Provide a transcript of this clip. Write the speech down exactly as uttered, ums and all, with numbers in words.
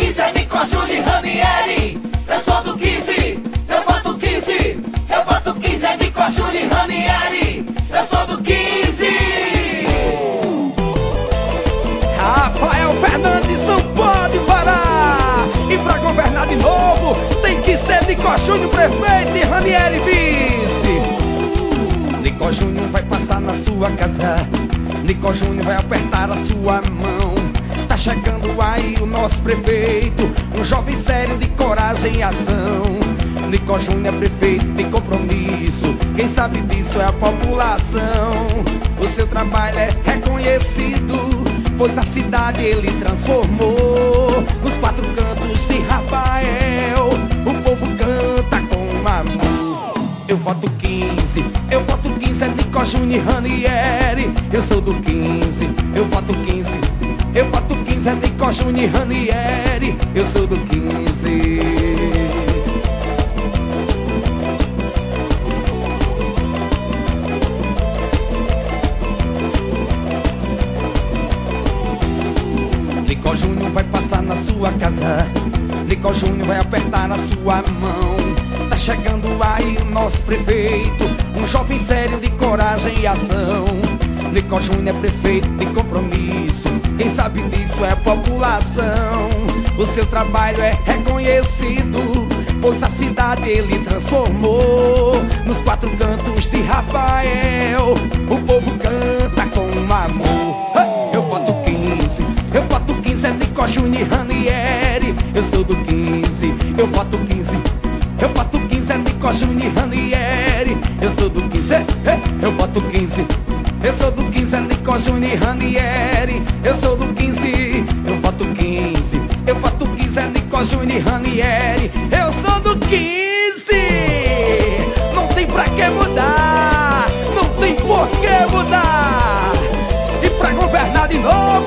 quinze é Nico Júnior e Ranieri. Eu sou do quinze, eu voto quinze. Eu voto quinze é Nico Júnior e Ranieri. Eu sou do quinze. Rafael Fernandes não pode parar. E pra governar de novo tem que ser Nico Júnior prefeito e Ranieri vice. Nico Júnior vai passar na sua casa, Nico Júnior vai apertar a sua mão. Tá chegando aí o nosso prefeito, um jovem sério de coragem e ação. Nico Júnior é prefeito de compromisso, quem sabe disso é a população. O seu trabalho é reconhecido, pois a cidade ele transformou. Nos quatro cantos de Rafael, o povo canta com amor. Eu voto quinze, eu voto quinze, é Nico Júnior e Ranieri. Eu sou do quinze, eu voto quinze. Eu voto quinze, é Nico Júnior e Ranieri. Eu sou do quinze. Nico Júnior vai passar na sua casa, Nico Júnior vai apertar a sua mão. Tá chegando aí o nosso prefeito, um jovem sério de coragem e ação. Nico Júnior é prefeito de compromisso, quem sabe disso é a população. O seu trabalho é reconhecido, pois a cidade ele transformou. Nos quatro cantos de Rafael, o povo canta com amor. Eu voto quinze, eu voto quinze, é Nico Júnior e Ranieri. Eu sou do quinze, eu voto quinze. Eu voto quinze, é Nico Júnior e Ranieri. Eu sou do quinze, eu voto quinze. Eu sou do quinze, é Nico Júnior e Ranieri. Eu sou do quinze, eu voto quinze. Eu voto quinze, é Nico Júnior e Ranieri. Eu sou do quinze. Não tem pra que mudar, não tem por que mudar. E pra governar de novo